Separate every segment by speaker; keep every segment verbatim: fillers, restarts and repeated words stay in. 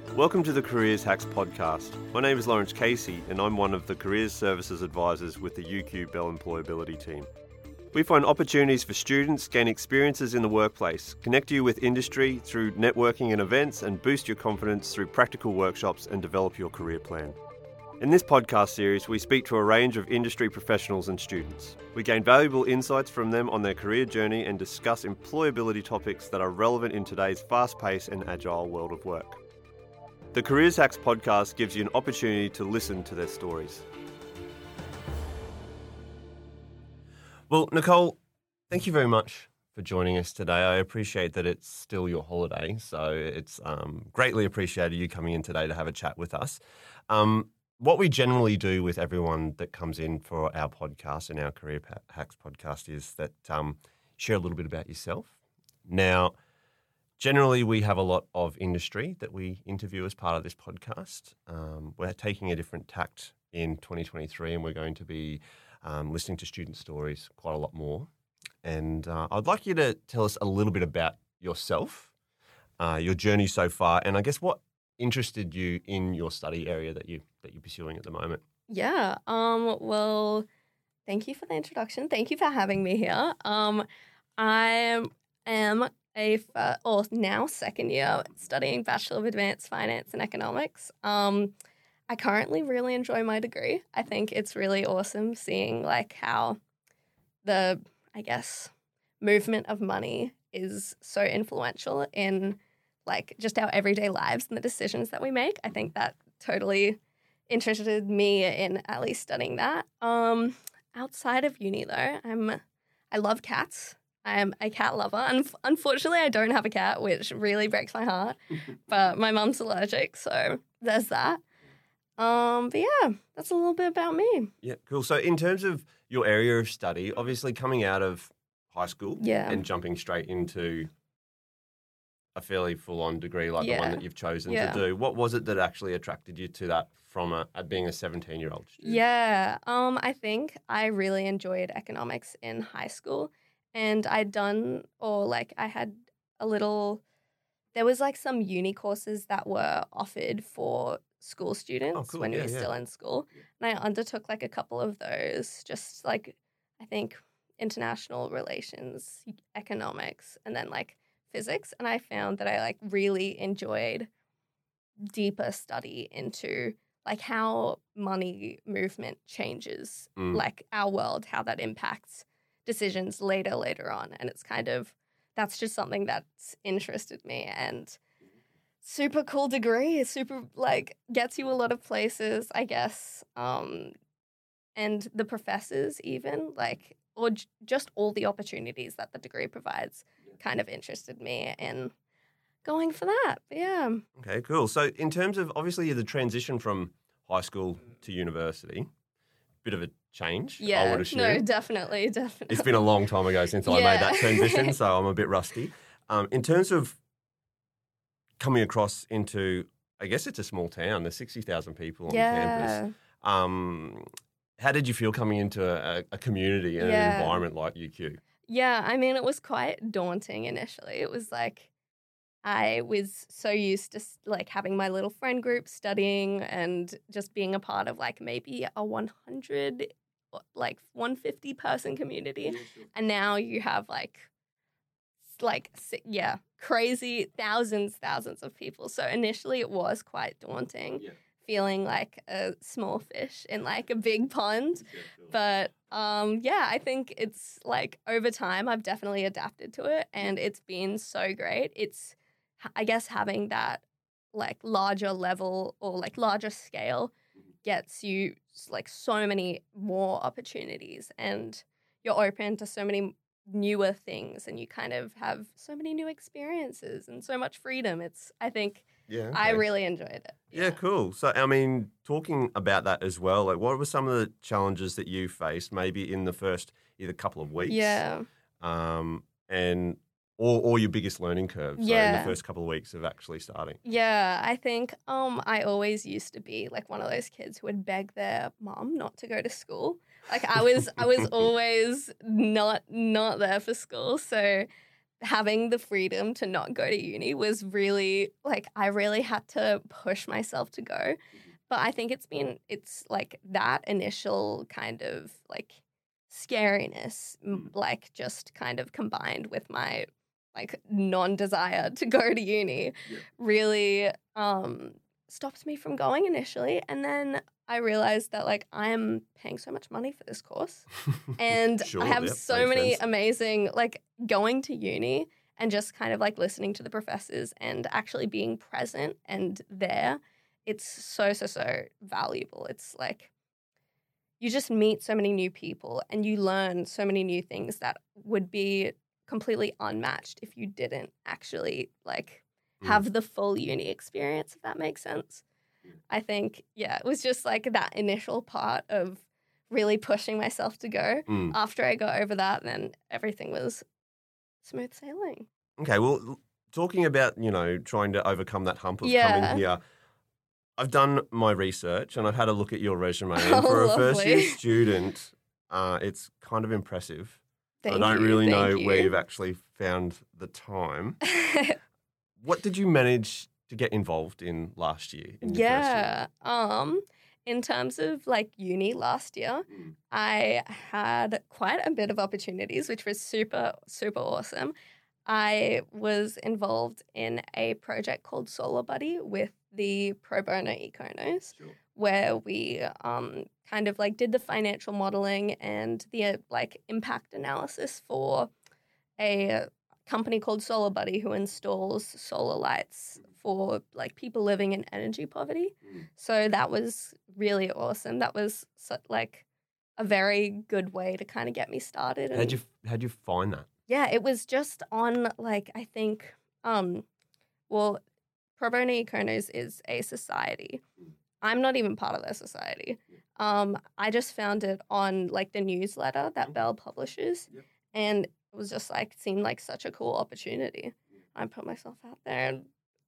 Speaker 1: Welcome to the Careers Hacks podcast. My name is Lawrence Casey and I'm one of the Careers Services Advisors with the U Q Bell Employability team. We find opportunities for students, gain experiences in the workplace, connect you with industry through networking and events, and boost your confidence through practical workshops and develop your career plan. In this podcast series, we speak to a range of industry professionals and students. We gain valuable insights from them on their career journey and discuss employability topics that are relevant in today's fast-paced and agile world of work. The Careers Hacks podcast gives you an opportunity to listen to their stories. Well, Nicole, thank you very much for joining us today. I appreciate that it's still your holiday, so it's um, greatly appreciated you coming in today to have a chat with us. Um, what we generally do with everyone that comes in for our podcast and our Career Hacks podcast is that um, share a little bit about yourself. Now, generally, we have a lot of industry that we interview as part of this podcast. Um, we're taking a different tact in twenty twenty-three, and we're going to be um, listening to student stories quite a lot more. And uh, I'd like you to tell us a little bit about yourself, uh, your journey so far, and I guess what interested you in your study area that you that you're pursuing at the moment.
Speaker 2: Yeah. Um. Well, thank you for the introduction. Thank you for having me here. Um, I am a fir- or now second year studying Bachelor of Advanced Finance and Economics. Um, I currently really enjoy my degree. I think it's really awesome seeing like how the, I guess, movement of money is so influential in like just our everyday lives and the decisions that we make. I think that totally interested me in at least studying that. Um, outside of uni though, I'm I love cats. I'm a cat lover. And unfortunately, I don't have a cat, which really breaks my heart. But my mum's allergic, so there's that. Um, but yeah, that's a little bit about me.
Speaker 1: Yeah, cool. So in terms of your area of study, obviously coming out of high school
Speaker 2: Yeah.
Speaker 1: and jumping straight into a fairly full-on degree like
Speaker 2: Yeah.
Speaker 1: the one that you've chosen
Speaker 2: Yeah.
Speaker 1: to do, what was it that actually attracted you to that from a, a being a seventeen-year-old student?
Speaker 2: Yeah, um, I think I really enjoyed economics in high school. And I'd done, or like I had a little, there was like some uni courses that were offered for school students
Speaker 1: Oh, cool.
Speaker 2: when
Speaker 1: Yeah,
Speaker 2: we were
Speaker 1: yeah.
Speaker 2: still in school. And I undertook like a couple of those, just like, I think, international relations, economics, and then like physics. And I found that I like really enjoyed deeper study into like how money movement changes,
Speaker 1: Mm.
Speaker 2: like our world, how that impacts decisions later, later on. And it's kind of, that's just something that's interested me. And super cool degree, super, like, gets you a lot of places, I guess. Um, and the professors even, like, or j- just all the opportunities that the degree provides kind of interested me in going for that. But yeah.
Speaker 1: Okay, cool. So in terms of, obviously, the transition from high school to university, bit of a change,
Speaker 2: Yeah.
Speaker 1: I would assume.
Speaker 2: No, definitely, definitely.
Speaker 1: It's been a long time ago since I
Speaker 2: Yeah.
Speaker 1: made that transition, so I'm a bit rusty. Um, in terms of coming across into, I guess it's a small town, there's sixty thousand people on
Speaker 2: yeah.
Speaker 1: campus. Um, how did you feel coming into a, a community and
Speaker 2: Yeah.
Speaker 1: an environment like U Q?
Speaker 2: Yeah, I mean, it was quite daunting initially. It was like I was so used to like having my little friend group studying and just being a part of like maybe a one hundred, like one hundred fifty person community. And now you have like, like, yeah, crazy thousands, thousands of people. So initially it was quite daunting.
Speaker 1: Yeah.
Speaker 2: Feeling like a small fish in like a big pond. But um, yeah, I think it's like over time I've definitely adapted to it and it's been so great. It's, I guess, having that like larger level or like larger scale gets you like so many more opportunities and you're open to so many newer things and you kind of have so many new experiences and so much freedom. It's, I think,
Speaker 1: Yeah, okay.
Speaker 2: I really enjoyed it.
Speaker 1: Yeah. yeah, cool. So, I mean, talking about that as well, like what were some of the challenges that you faced maybe in the first either couple of weeks?
Speaker 2: Yeah.
Speaker 1: Um, and or, or your biggest learning curve, so in
Speaker 2: Yeah.
Speaker 1: the first couple of weeks of actually starting?
Speaker 2: Yeah, I think um, I always used to be like one of those kids who would beg their mom not to go to school. Like I was, I was always not not there for school. So having the freedom to not go to uni was really, like, I really had to push myself to go. But I think it's been, it's like that initial kind of like scariness, m- like just kind of combined with my like non-desire to go to uni
Speaker 1: Yeah.
Speaker 2: really um, stopped me from going initially. And then I realized that like I'm paying so much money for this course and
Speaker 1: Sure,
Speaker 2: I have
Speaker 1: yep,
Speaker 2: so
Speaker 1: makes
Speaker 2: many
Speaker 1: sense.
Speaker 2: amazing, like going to uni and just kind of like listening to the professors and actually being present and there. It's so, so, so valuable. It's like you just meet so many new people and you learn so many new things that would be completely unmatched if you didn't actually like
Speaker 1: Mm.
Speaker 2: have the full uni experience, if that makes sense. I think, yeah, it was just like that initial part of really pushing myself to go.
Speaker 1: Mm.
Speaker 2: After I got over that, then everything was smooth sailing.
Speaker 1: Okay, well, l- talking about, you know, trying to overcome that hump of
Speaker 2: Yeah.
Speaker 1: coming here, I've done my research and I've had a look at your resume. And
Speaker 2: Oh,
Speaker 1: for a first year
Speaker 2: lovely.
Speaker 1: student, uh, it's kind of impressive. So
Speaker 2: Thank
Speaker 1: I don't
Speaker 2: you,
Speaker 1: really
Speaker 2: thank
Speaker 1: know where
Speaker 2: you.
Speaker 1: you've actually found the time. What did you manage to get involved in last year? In your first year?
Speaker 2: Yeah. Um, in terms of like uni last year,
Speaker 1: Mm.
Speaker 2: I had quite a bit of opportunities, which was super, super awesome. I was involved in a project called Solar Buddy with the Pro Bono Econos,
Speaker 1: Sure.
Speaker 2: where we um, kind of like did the financial modeling and the uh, like impact analysis for a company called Solar Buddy who installs solar lights for like people living in energy poverty.
Speaker 1: Mm.
Speaker 2: So that was really awesome. That was so, like a very good way to kind of get me started.
Speaker 1: How'd
Speaker 2: And
Speaker 1: you how'd you find that?
Speaker 2: yeah, it was just on like I think um well Pro Bono Econos is a society.
Speaker 1: Mm.
Speaker 2: I'm not even part of their society. Um, I just found it on like the newsletter that
Speaker 1: Okay.
Speaker 2: Bell publishes,
Speaker 1: Yep.
Speaker 2: and it was just like seemed like such a cool opportunity. I put myself out there and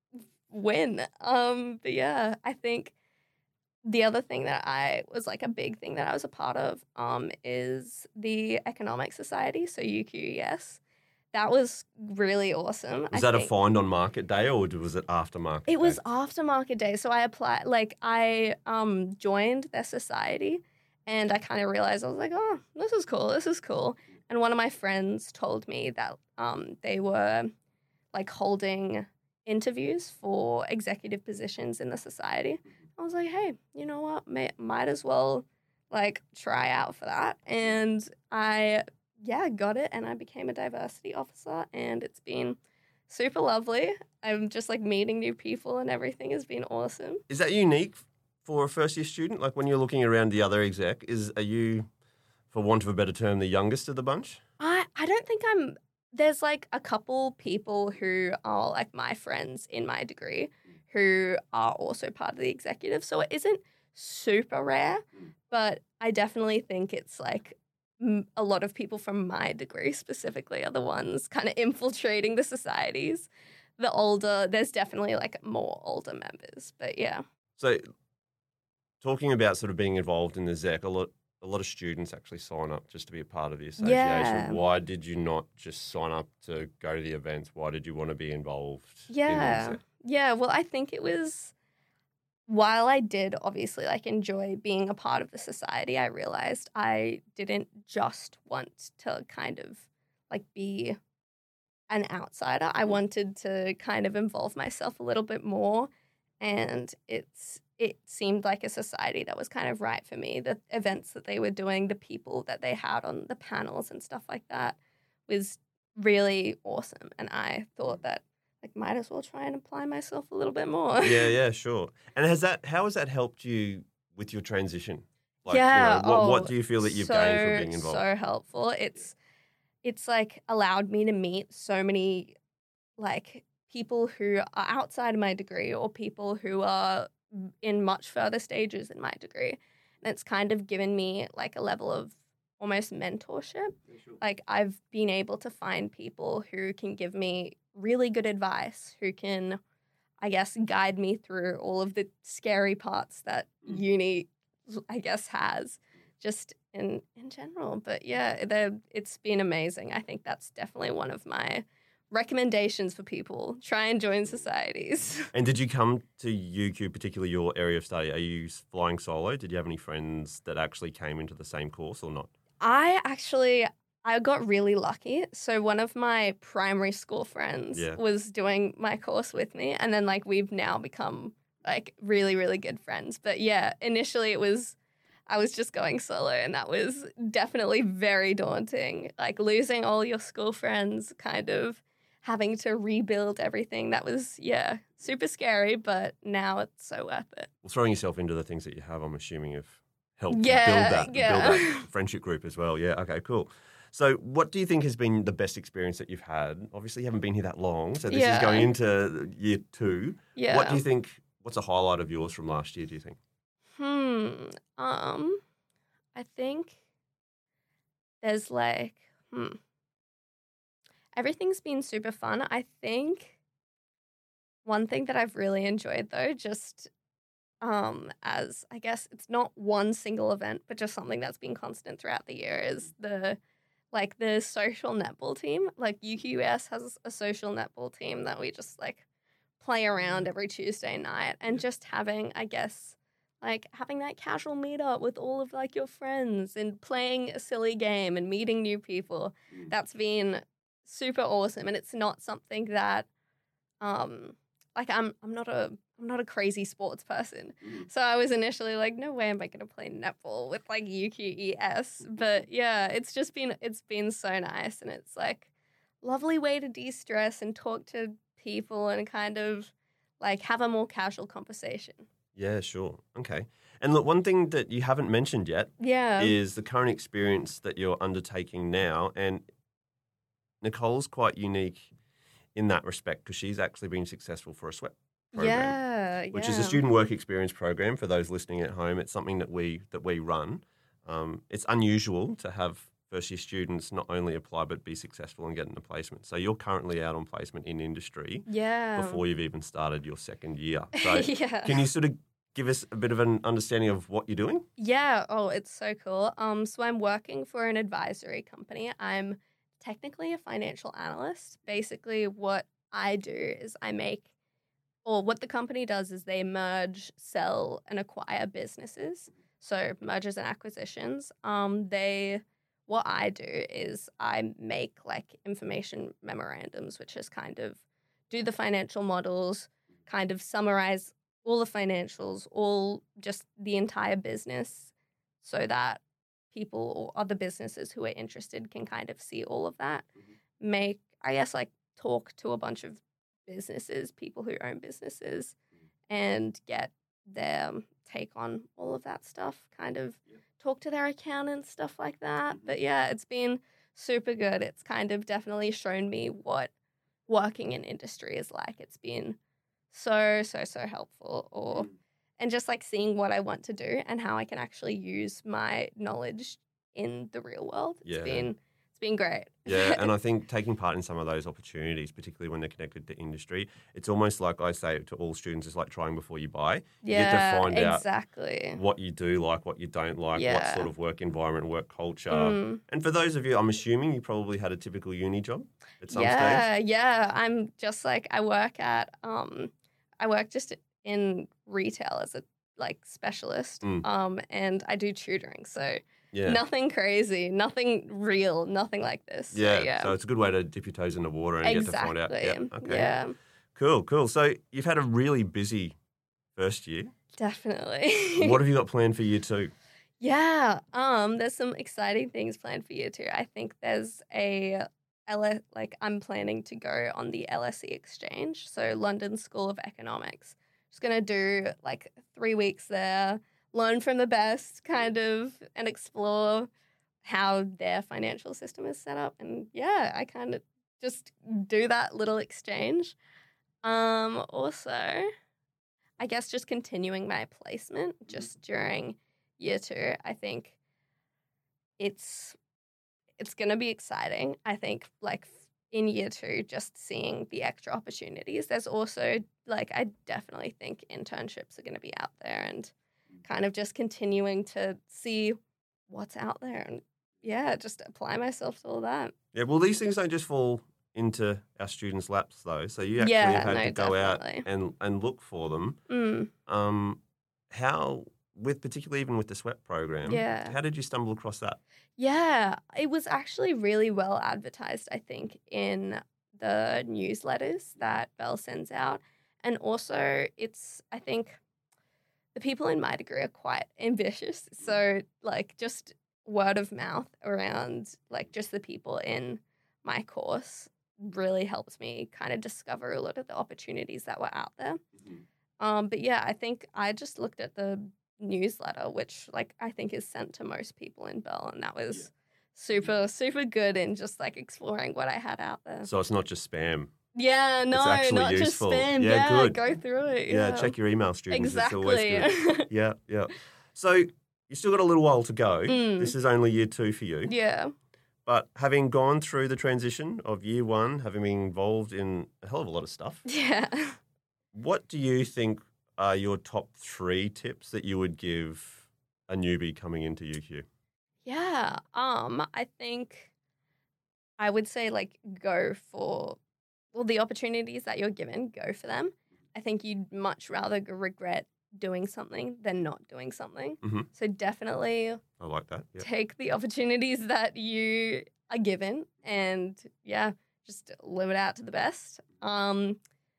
Speaker 2: win. Um, but yeah, I think the other thing that I was like a big thing that I was a part of um, is the Economic Society, so U Q E S. That was really awesome.
Speaker 1: Was
Speaker 2: I
Speaker 1: that a
Speaker 2: think.
Speaker 1: find on market day or was it after market
Speaker 2: It
Speaker 1: day?
Speaker 2: was after market day, so I applied. Like I um joined their society, and I kind of realized I was like, oh, this is cool. This is cool. And one of my friends told me that um they were like holding interviews for executive positions in the society. I was like, hey, you know what? May, might as well like try out for that. And I yeah got it, and I became a diversity officer, and it's been super lovely. I'm just like meeting new people and everything has been awesome.
Speaker 1: Is that unique for a first year student? Like when you're looking around the other exec, is are you, for want of a better term, the youngest of the bunch?
Speaker 2: I, I don't think I'm, there's like a couple people who are like my friends in my degree who are also part of the executive. So it isn't super rare, but I definitely think it's like m- a lot of people from my degree specifically are the ones kind of infiltrating the societies. The older, there's definitely like more older members, but yeah.
Speaker 1: So talking about sort of being involved in the exec, a lot a lot of students actually sign up just to be a part of the association.
Speaker 2: Yeah.
Speaker 1: Why did you not just sign up to go to the events? Why did you want to be involved in the
Speaker 2: Yeah.
Speaker 1: exec?
Speaker 2: Yeah. Well, I think it was while I did obviously like enjoy being a part of the society, I realized I didn't just want to kind of like be an outsider. I wanted to kind of involve myself a little bit more, and it's it seemed like a society that was kind of right for me. The events that they were doing, the people that they had on the panels and stuff like that was really awesome, and I thought that like might as well try and apply myself a little bit more.
Speaker 1: Yeah, yeah, sure. And has that how has that helped you with your transition? Like,
Speaker 2: Yeah.
Speaker 1: you know, what
Speaker 2: oh,
Speaker 1: what do you feel that you've
Speaker 2: so,
Speaker 1: gained from being involved?
Speaker 2: So helpful. It's it's like allowed me to meet so many like people who are outside of my degree or people who are in much further stages in my degree. And it's kind of given me like a level of almost mentorship. Like I've been able to find people who can give me really good advice, who can, I guess, guide me through all of the scary parts that
Speaker 1: Mm.
Speaker 2: uni, I guess, has just in in general. But yeah, the- it's been amazing. I think that's definitely one of my recommendations for people. Try and join societies.
Speaker 1: And did you come to U Q, particularly your area of study? Are you flying solo? Did you have any friends that actually came into the same course or not?
Speaker 2: I actually, I got really lucky. So one of my primary school friends
Speaker 1: Yeah.
Speaker 2: was doing my course with me. And then like we've now become like really, really good friends. But yeah, initially it was, I was just going solo and that was definitely very daunting. Like losing all your school friends, kind of having to rebuild everything. That was, yeah, super scary, but now it's so worth it.
Speaker 1: Well, throwing yourself into the things that you have, I'm assuming, have helped
Speaker 2: Yeah,
Speaker 1: build that,
Speaker 2: yeah.
Speaker 1: build that friendship group as well. Yeah, okay, cool. So what do you think has been the best experience that you've had? Obviously, you haven't been here that long, so this
Speaker 2: Yeah.
Speaker 1: is going into year two.
Speaker 2: Yeah.
Speaker 1: What do you think, what's a highlight of yours from last year, do you think?
Speaker 2: Hmm. Um, I think there's like, hmm. Everything's been super fun. I think one thing that I've really enjoyed though, just um, as I guess it's not one single event, but just something that's been constant throughout the year is the like the social netball team. Like U Q U S has a social netball team that we just like play around every Tuesday night and just having, I guess, like having that casual meetup with all of like your friends and playing a silly game and meeting new people. That's been super awesome. And it's not something that um like I'm I'm not a I'm not a crazy sports person. So I was initially like, no way am I gonna play netball with like U Q E S. But yeah, it's just been it's been so nice and it's like lovely way to de-stress and talk to people and kind of like have a more casual conversation.
Speaker 1: Yeah, sure. Okay. And look, one thing that you haven't mentioned yet
Speaker 2: Yeah.
Speaker 1: is the current experience that you're undertaking now. And Nicole's quite unique in that respect because she's actually been successful for a SWEP program,
Speaker 2: Yeah,
Speaker 1: which
Speaker 2: yeah.
Speaker 1: is a student work experience program for those listening at home. It's something that we that we run. Um, it's unusual to have first year students not only apply but be successful and get into placement. So you're currently out on placement in industry
Speaker 2: Yeah.
Speaker 1: before you've even started your second year. So
Speaker 2: yeah.
Speaker 1: can you sort of give us a bit of an understanding of what you're doing?
Speaker 2: Yeah. Oh, it's so cool. Um, so I'm working for an advisory company. I'm technically a financial analyst. Basically, what I do is I make, or what the company does is they merge, sell, and acquire businesses. So mergers and acquisitions. Um, they, what I do is I make like information memorandums, which is kind of do the financial models, kind of summarize all the financials, all just the entire business so that people or other businesses who are interested can kind of see all of that. Mm-hmm. Make, I guess, like talk to a bunch of businesses, people who own businesses, and get their take on all of that stuff, kind of yeah. talk to their accountants, stuff like that. Mm-hmm. But yeah, it's been super good. It's kind of definitely shown me what working in industry is like. It's been so, so, so helpful. Or mm. And just like seeing what I want to do and how I can actually use my knowledge in the real world. It's
Speaker 1: yeah.
Speaker 2: been it's been great.
Speaker 1: Yeah, and I think taking part in some of those opportunities, particularly when they're connected to industry, it's almost like I say to all students, it's like trying before you buy. You
Speaker 2: yeah,
Speaker 1: get to find
Speaker 2: exactly.
Speaker 1: out what you do like, what you don't like,
Speaker 2: yeah.
Speaker 1: what sort of work environment, work culture.
Speaker 2: Mm.
Speaker 1: And for those of you, I'm assuming you probably had a typical uni job at some
Speaker 2: yeah,
Speaker 1: stage.
Speaker 2: Yeah, yeah. I'm just like, I work at, um, I work just in retail as a like specialist,
Speaker 1: mm.
Speaker 2: um, and I do tutoring. So
Speaker 1: yeah.
Speaker 2: nothing crazy, nothing real, nothing like this.
Speaker 1: Yeah.
Speaker 2: So, yeah.
Speaker 1: So it's a good way to dip your toes in the water and
Speaker 2: exactly.
Speaker 1: get to find out. Yeah. Okay.
Speaker 2: Yeah.
Speaker 1: Cool, cool. So you've had a really busy first year.
Speaker 2: Definitely.
Speaker 1: What have you got planned for year two?
Speaker 2: Yeah. Um, there's some exciting things planned for year two. I think there's a L S, like I'm planning to go on the L S E exchange, so London School of Economics. Just gonna do like three weeks there, learn from the best, kind of, and explore how their financial system is set up. And yeah, I kind of just do that little exchange. Um, also, I guess just continuing my placement just during year two. I think it's it's gonna be exciting. I think like in year two, just seeing the extra opportunities. There's also like I definitely think internships are gonna be out there and kind of just continuing to see what's out there and yeah, just apply myself to all that.
Speaker 1: Yeah, well, these things don't just fall into our students' laps, though. So you actually
Speaker 2: Yeah,
Speaker 1: have had
Speaker 2: no,
Speaker 1: to go
Speaker 2: definitely.
Speaker 1: out and, and look for them.
Speaker 2: Mm,
Speaker 1: Um, how, with particularly even with the SWEP program,
Speaker 2: Yeah.
Speaker 1: how did you stumble across that?
Speaker 2: yeah, it was actually really well advertised, I think, in the newsletters that Bell sends out. And also, it's, I think, the people in my degree are quite ambitious. So, like, just word of mouth around, like, just the people in my course really helped me kind of discover a lot of the opportunities that were out there. Um, but yeah, I think I just looked at the newsletter, which, like, I think is sent to most people in Bell, and that was
Speaker 1: Yeah.
Speaker 2: super, super good in just, like, exploring what I had out there.
Speaker 1: So it's not just spam.
Speaker 2: Yeah, no,
Speaker 1: actually
Speaker 2: not
Speaker 1: useful.
Speaker 2: just spam.
Speaker 1: Yeah,
Speaker 2: Yeah,
Speaker 1: good.
Speaker 2: go through it.
Speaker 1: Yeah,
Speaker 2: Yeah,
Speaker 1: check your email, students. It's always
Speaker 2: exactly.
Speaker 1: good. Yeah, yeah. So you still got a little while to go.
Speaker 2: Mm.
Speaker 1: This is only year two for you.
Speaker 2: yeah.
Speaker 1: But having gone through the transition of year one, having been involved in a hell of a lot of stuff,
Speaker 2: Yeah.
Speaker 1: what do you think are your top three tips that you would give a newbie coming into U Q?
Speaker 2: Yeah. Um, I think I would say, like, go for, well, the opportunities that you're given, go for them. I think you'd much rather g- regret doing something than not doing something.
Speaker 1: Mhm.
Speaker 2: So definitely
Speaker 1: I like that. Yeah.
Speaker 2: take the opportunities that you are given and, yeah, just live it out to the best. Um,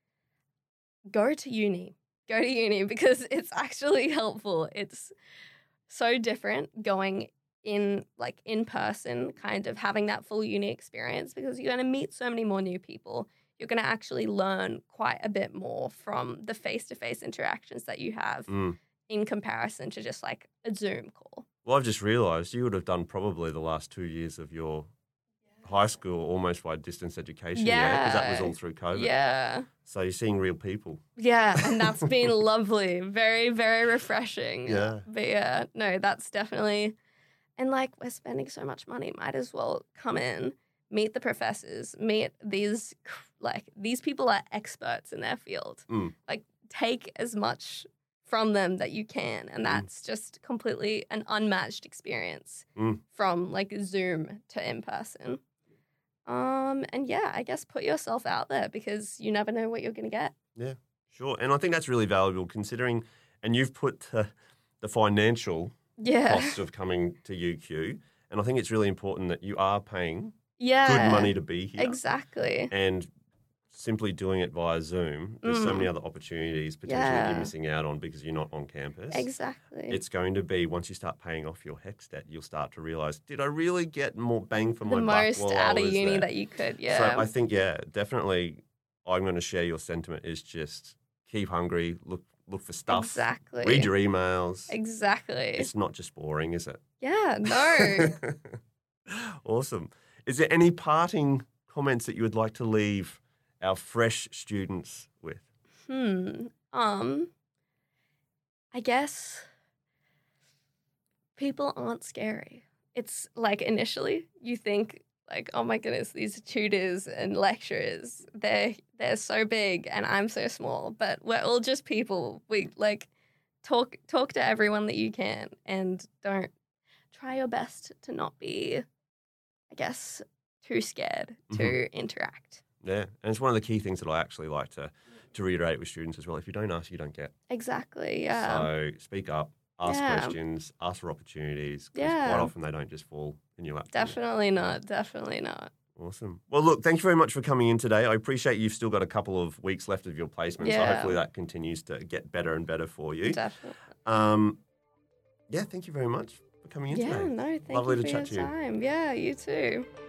Speaker 2: go to uni. Go to uni because it's actually helpful. It's so different going in, like, in person, kind of having that full uni experience, because you're going to meet so many more new people. You're going to actually learn quite a bit more from the face-to-face interactions that you have
Speaker 1: Mm.
Speaker 2: in comparison to just, like, a Zoom call.
Speaker 1: Well, I've just realised you would have done probably the last two years of your high school almost by distance education, yeah, because that was
Speaker 2: Yeah.
Speaker 1: all through COVID.
Speaker 2: Yeah.
Speaker 1: So you're seeing real people.
Speaker 2: Yeah, and that's been lovely. Very, very refreshing.
Speaker 1: Yeah.
Speaker 2: But yeah, no, that's definitely, and, like, we're spending so much money, might as well come in, meet the professors, meet these, cr- like, these people are experts in their field.
Speaker 1: Mm.
Speaker 2: Like, take as much from them that you can, and that's just completely an unmatched experience
Speaker 1: Mm.
Speaker 2: from, like, Zoom to in person. Um, and yeah, I guess put yourself out there because you never know what you're going to get.
Speaker 1: Yeah, sure. And I think that's really valuable considering, and you've put the, the financial
Speaker 2: Yeah.
Speaker 1: costs of coming to U Q, and I think it's really important that you are paying
Speaker 2: Yeah.
Speaker 1: good money to be here.
Speaker 2: Exactly.
Speaker 1: And simply doing it via Zoom, there's so
Speaker 2: Mm.
Speaker 1: many other opportunities potentially that
Speaker 2: Yeah.
Speaker 1: you're missing out on because you're not on campus.
Speaker 2: Exactly.
Speaker 1: It's going to be, once you start paying off your HECS debt, you'll start to realise, did I really get more bang for
Speaker 2: the
Speaker 1: my
Speaker 2: most
Speaker 1: buck while I
Speaker 2: out of
Speaker 1: was
Speaker 2: uni
Speaker 1: there?
Speaker 2: that you could. Yeah.
Speaker 1: So I think, yeah, definitely I'm going to share your sentiment is just keep hungry, look look for stuff,
Speaker 2: Exactly.
Speaker 1: read your emails.
Speaker 2: Exactly.
Speaker 1: It's not just boring, is it?
Speaker 2: Yeah. No.
Speaker 1: Awesome. Is there any parting comments that you would like to leave our fresh students with?
Speaker 2: hmm. Um. I guess people aren't scary. It's like initially you think, like, oh my goodness, these tutors and lecturers, they're they're so big and I'm so small, but we're all just people. We, like, talk talk to everyone that you can and don't try your best to not be, I guess, too scared to
Speaker 1: Mhm.
Speaker 2: interact.
Speaker 1: Yeah, and it's one of the key things that I actually like to, to reiterate with students as well. If you don't ask, you don't get.
Speaker 2: Exactly. Yeah.
Speaker 1: So speak up, ask
Speaker 2: Yeah.
Speaker 1: questions, ask for opportunities. 'Cause
Speaker 2: Yeah.
Speaker 1: quite often they don't just fall in your lap. do they?
Speaker 2: Definitely not. Definitely not.
Speaker 1: Awesome. Well, look, thank you very much for coming in today. I appreciate you've still got a couple of weeks left of your placement, so
Speaker 2: Yeah.
Speaker 1: hopefully that continues to get better and better for you.
Speaker 2: Definitely.
Speaker 1: Um, yeah, thank you very much for coming in
Speaker 2: Yeah,
Speaker 1: today.
Speaker 2: no, thank
Speaker 1: Lovely
Speaker 2: you
Speaker 1: to
Speaker 2: for
Speaker 1: chat
Speaker 2: your
Speaker 1: to you.
Speaker 2: time. Yeah, you too.